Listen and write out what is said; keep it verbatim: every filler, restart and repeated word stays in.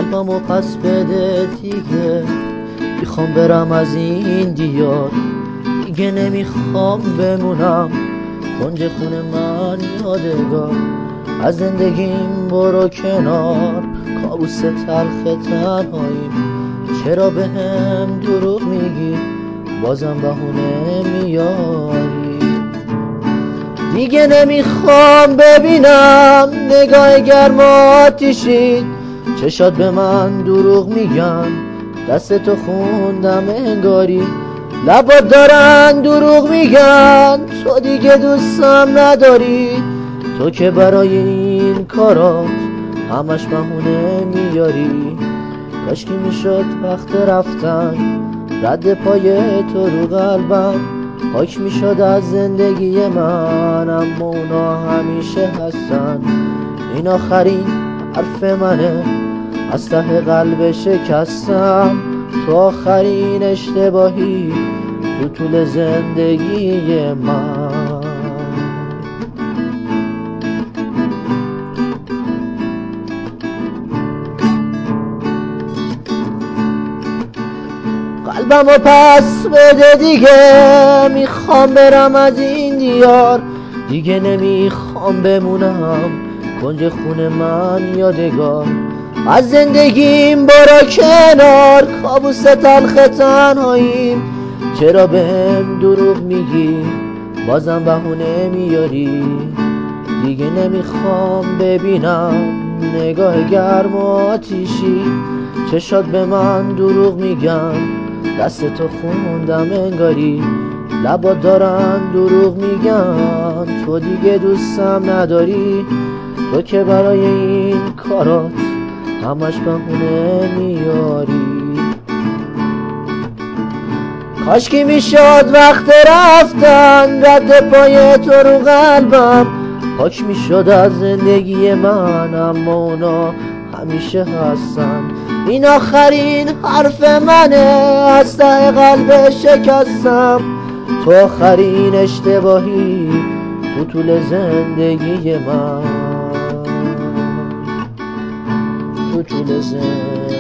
قلبمو پس بده دیگه، میخوام برم از این دیار، دیگه نمیخوام بمونم کنج خونه من یادگار. از زندگیم برو کنار، کابوس تلخ تنهاییم. چرا به هم دروغ میگی، بازم بهونه میاری؟ دیگه نمیخوام ببینم نگاه گرم آتیشی، چشات به من دروغ میگن، دست تو خوندم انگاری. لبات دارن دروغ میگن، تو دیگه دوستم نداری. تو که برای این کارات همش بهونه میاری. کاشکی میشد وقت رفتن رد پای تو رو قلبم، پاک میشد از زندگی من، اما اونا همیشه هستن. این آخرین حرف منه، از ته قلب شکستم. تو آخرین اشتباهی تو طول زندگی من. قلبمو پس بده دیگه، میخوام برم از این دیار، دیگه نمیخوام بمونم کنج خونه من یادگار. از زندگیم برو کنار، کابوس تلخ تنهاییم. چرا بهم دروغ میگی، بازم بهونه میاری؟ دیگه نمیخوام ببینم نگاه گرم و آتیشی، چشات به من دروغ میگن، دست تو خوندم انگاری. لبات دارن دروغ میگن، تو دیگه دوستم نداری. تو که برای این کارات همش بهونه میاری. کاشکی میشد وقت رفتن رد پای تو رو قلبم، پاک میشد از زندگی من، اما اونا همیشه هستن. این آخرین حرف منه، از ته قلب شکستم. تو آخرین اشتباهی تو طول زندگی من، تو طول زندگی